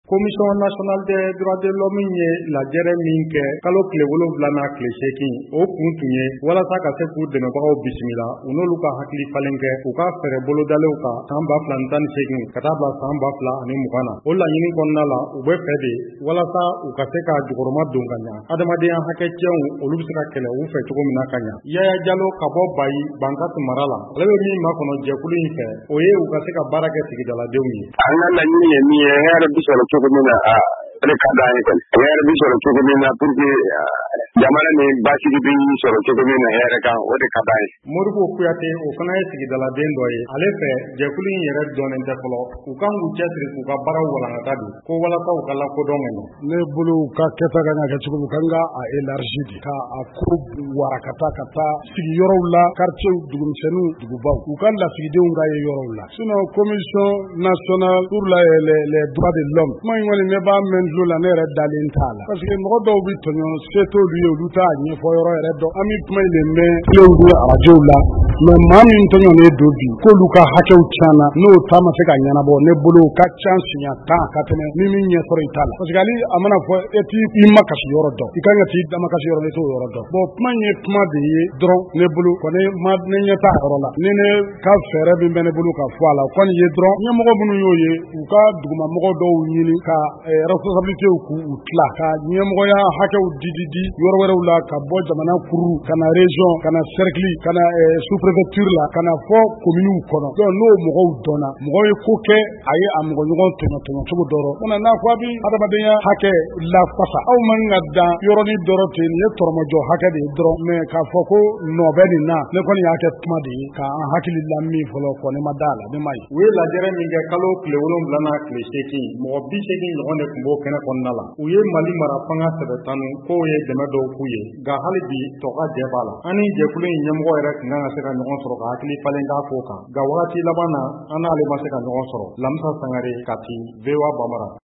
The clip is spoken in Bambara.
Commission nationale des droits de l'homme ye lajɛrɛ min kɛ kalo tile 7 n'a tile 8 o kun tun ye walasa ka se k'u dɛmɛbagaw bisimila u n'olu ka hakili falen kɛ u ka fɛɛrɛ bolodalew kan san 2018 ka taa bila san 2020 na o laɲini kɔnɔna la u bɛ fɛ de walasa u ka se ka jukɔrɔma don ka ɲa adamadenya hakɛ cɛnw olu bɛ se ka kɛlɛ u fɛ cogo min na ka ɲa Yaya Jalo ka bɔ Bayi Bankasi mara la ale bɛ min makɔnɔ jɛkulu in fɛ o ye u ka se ka baara kɛ sigidaladenw ye an ka laɲini ye min ye hɛrɛ bi sɔrɔ cogo min na ale ka d'an ye kɔni hɛrɛ bi sɔrɔ cogo min na pour que jamana ni basigi bi sɔrɔ cogo min na hɛrɛ kan o de ka d'an ye Modibo Kuyate o fana ye sigidaladen dɔ ye ale fɛ jɛkulu in yɛrɛ dɔnnen tɛ fɔlɔ u kan k'u cɛsiri k'u ka baaraw walankata don ko walasa u ka lakodɔn ka ɲɛ ne bolo ka kɛta kan ka kɛ cogo min kan ka a élargi de ka a ko warakata ka taa sigiyɔrɔw la quartier dugumisɛnninw dugubaw u ka lasigidenw ka ye yɔrɔw la sinon commission nationale pour les droits de l'homme kuma in kɔni ne b'a mɛn tulo la ne yɛrɛ dalen t'a la parce que mɔgɔ dɔw bi tɔɲɔ se t'olu ye olu t'a ɲɛfɔ yɔrɔ yɛrɛ dɔn an bi kuma in de mɛn filew ni arajow la mais maa min tɔɲɔnen don bi k'olu ka hakɛw tiɲɛna n'o ta ma se ka ɲɛnabɔ ne bolo ka ca siɲɛ 10 ka tɛmɛ ni min ɲɛsɔrɔ i t'a la parce que hali a mana fɔ e t'i ma kasi yɔrɔ dɔn i kan ka t'i dama kasi yɔrɔ ne t'o yɔrɔ dɔn bon kuma in ye kuma de ye dɔrɔn ne bolo kɔni ne ɲɛ t'a yɔrɔ la ni ne ka fɛɛrɛ min bɛ ne bolo ka fɔ a la kɔni ye dɔrɔn ɲɛmɔgɔ minnu y'o ye u ka dugumamɔgɔ dɔw ɲini ka responsabilités k'u tila ka ɲɛmɔgɔya hakɛw di yɔrɔ wɛrɛw la ka bɔ jamana kuru ka na région ka na cercle ka na sous-préfecture la ka na fɔ communes kɔnɔ donc n'o mɔgɔw dɔnna mɔgɔ ye ko kɛ a ye a mɔgɔ ɲɔgɔn tɔɲɔ cogo dɔrɔn o n'a fɔ a bi adamadenya hakɛ lafasa aw man ka dan yɔrɔnin dɔrɔn ten nin ye tɔrɔmɔjɔ hakɛ de ye dɔrɔn mais k'a fɔ ko nɔ bɛ nin na ne kɔni y'a kɛ kuma de ye k'an hakili la min fɔlɔ kɔ ne ma da la ne ma ye u ye lajɛrɛ min kɛ kalo tile 7 n'a tile 8 mɔgɔ 80 ɲɔgɔn de tun b'o kɛnɛ kɔnɔna la u ye Mali mara fanga sɛbɛtanu k'o ye dɛmɛ dɔw k'u ye nka hali bi tɔka jɛ b'a la an ni jɛkulu in ɲɛmɔgɔ yɛrɛ tun kan ka se ka ɲɔgɔn sɔrɔ ka hakili falen k'a ko kan nka wagati laban na an n'ale ma se ka ɲɔgɔn sɔrɔ Lamisa Sangare Kati VOA Bamara